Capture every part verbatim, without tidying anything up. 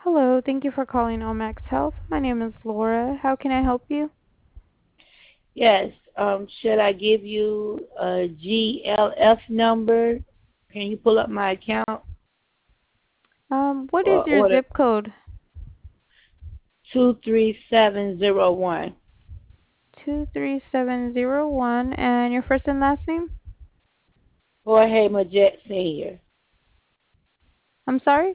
Hello, thank you for calling Omax Health. My name is Laura. How can I help you? Yes. Um, should I give you a G L F number? Can you pull up my account Um, what is or your order zip code? two three seven zero one? two three seven zero one and your first and last name? Jorge Majet Senior. I'm sorry?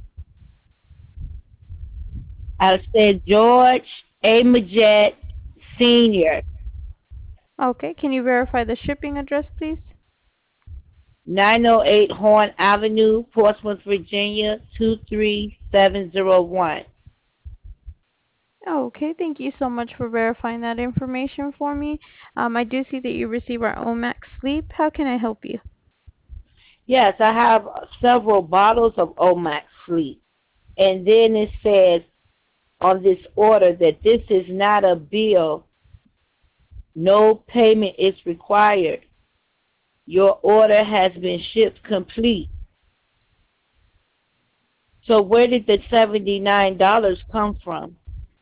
I said George A. Majet Senior. Okay, can you verify the shipping address, please? nine oh eight Horn Avenue, Portsmouth, Virginia, two three seven zero one. Okay, thank you so much for verifying that information for me. Um, I do see that you receive our Omax Sleep. How can I help you? Yes, I have several bottles of Omax Sleep. And then it says on this order that this is not a bill. No payment is required. Your order has been shipped complete. So where did the seventy-nine dollars come from?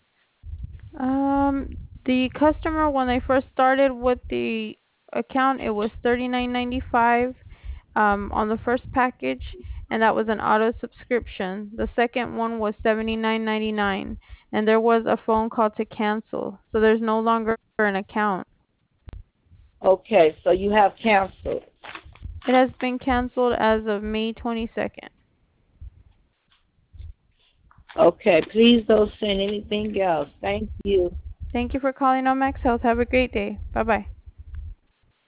Um, the customer, when they first started with the account, it was thirty-nine ninety-five um, on the first package, and that was an auto subscription. The second one was seventy-nine ninety-nine, and there was a phone call to cancel, so there's no longer an account. Okay, so you have canceled. It has been canceled as of May twenty-second. Okay, please don't send anything else. Thank you. Thank you for calling on Max Health. Have a great day. Bye bye.